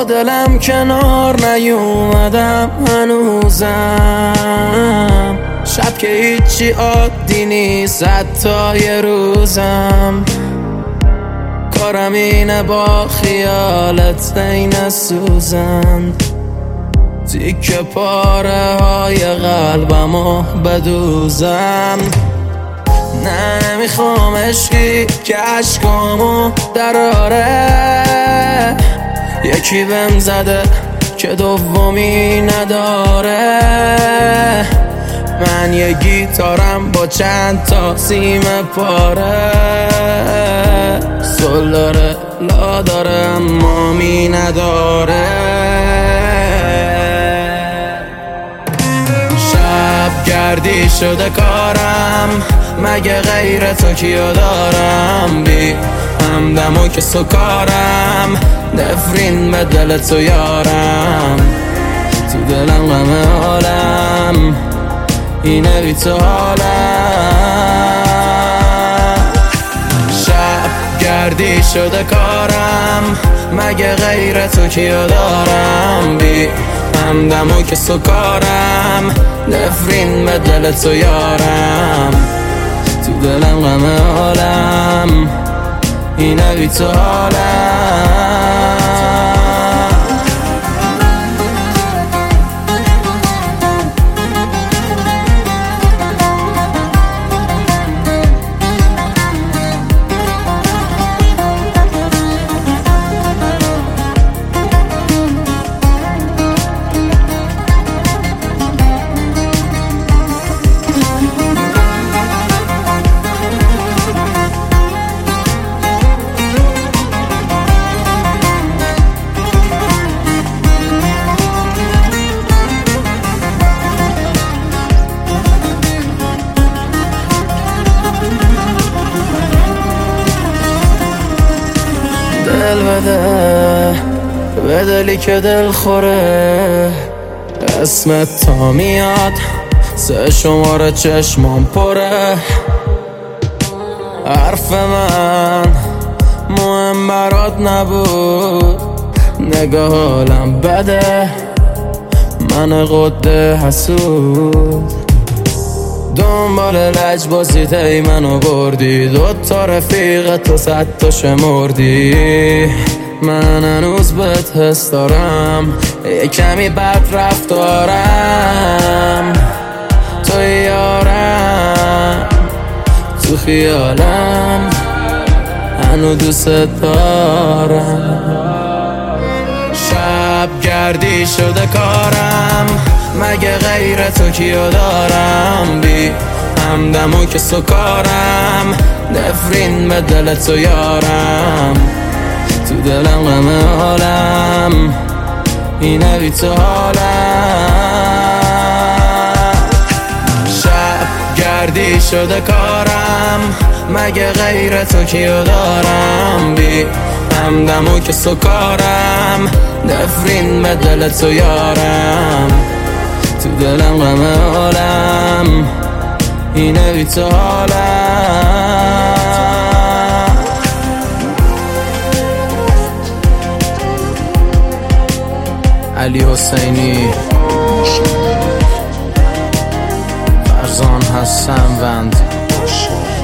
دلم کنار نیومدم هنوزم، شب که هیچی عادی نیست حتی یه روزم. کارم اینه با خیالت بین سوزن، تیکه پاره های قلبمو بدوزم. نه نمیخوام عشقی که عشقامو دراره، یکی بهم زده که دومی نداره. من یه گیتارم با چند تا سیم پاره، سل داره لا داره اما می نداره. شب گردی شده کارم، مگه غیر تو کیو دارم؟ بی همدم و که سکارم، نفرین به دل تو یارم. تو دلم غم حالم اینه بی تو حالم. شب گردی شده کارم، مگه غیر تو کیو دارم؟ بی همدم و که سکارم، نفرین به دل تو یارم. تو دلم غم حالم اینه بی تو حالم. دل بده به دلی که دل خوره، اسمت تا میاد سه شماره چشمام پره. حرف من مهم برات نبود، نگاه حالم بده من قده حسود. دنبال لجبازیت ای منو بردی، دوتا رفیق تو صد تا شمردی. من هنوز بهت حس دارم، یه کمی بد رفتارم. تو یارم تو خیالم هنو دوست دارم. شب گردی شده کارم، مگه غیر تو کیو دارم؟ بی همدم و که سکارم، نفرین به دل تو یارم. تو دلم غم حالم اینه بی تو حالم. شب گردی شده کارم، مگه غیر تو کیو دارم؟ بی همدم و که سکارم، نفرین به دل تو یارم. تو دلم غم حالم اینه بی تو حالم. علی حسینی، فرزان حسن وند.